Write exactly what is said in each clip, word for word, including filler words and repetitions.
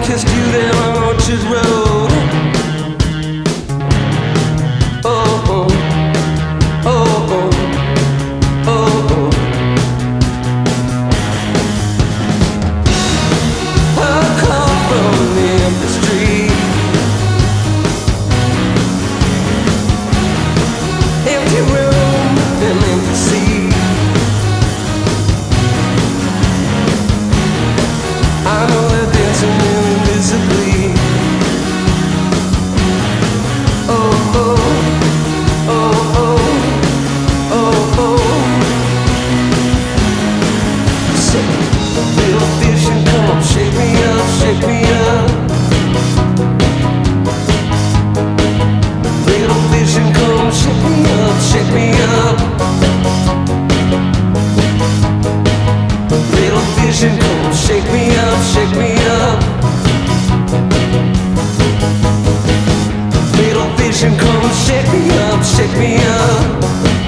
kissed you there on Orchard Road. Oh, oh, oh, oh, oh, oh. I come from the empty street, empty room and empty seat. I know they're dancing invisibly. Oh, oh, oh, oh, oh, oh. Say, little fish and come, shake me up, shake me up. Little fish and come, shake me up, shake me up. Little fish and come, shake me up, shake me up. Little fish and come, shake me up, shake me up.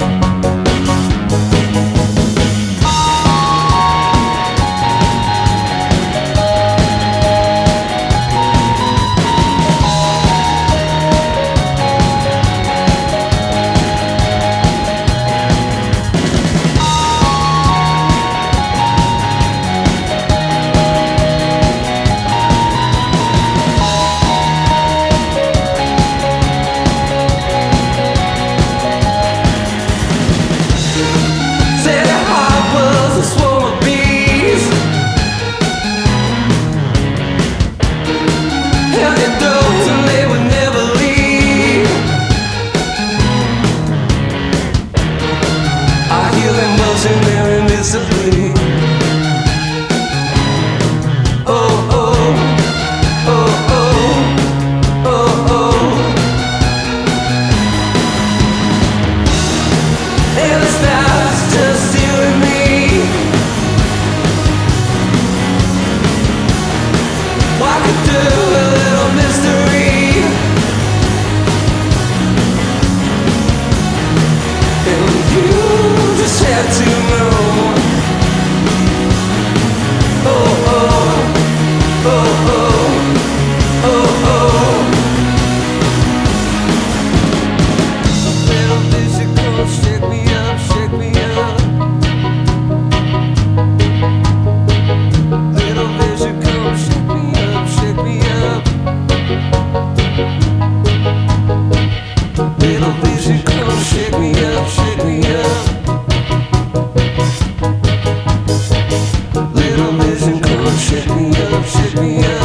And they're invisibly. Oh, oh, oh, oh, oh, oh. And the stars just you and me. I could do a little mystery, and you just had to know. Oh, oh, oh, oh, oh, oh. Little vision come, shake me up, shake me up. Little vision come, shake me up, shake me up. Little vision come, shake me up, shake me up. Little vision come, shake me up, shake me up.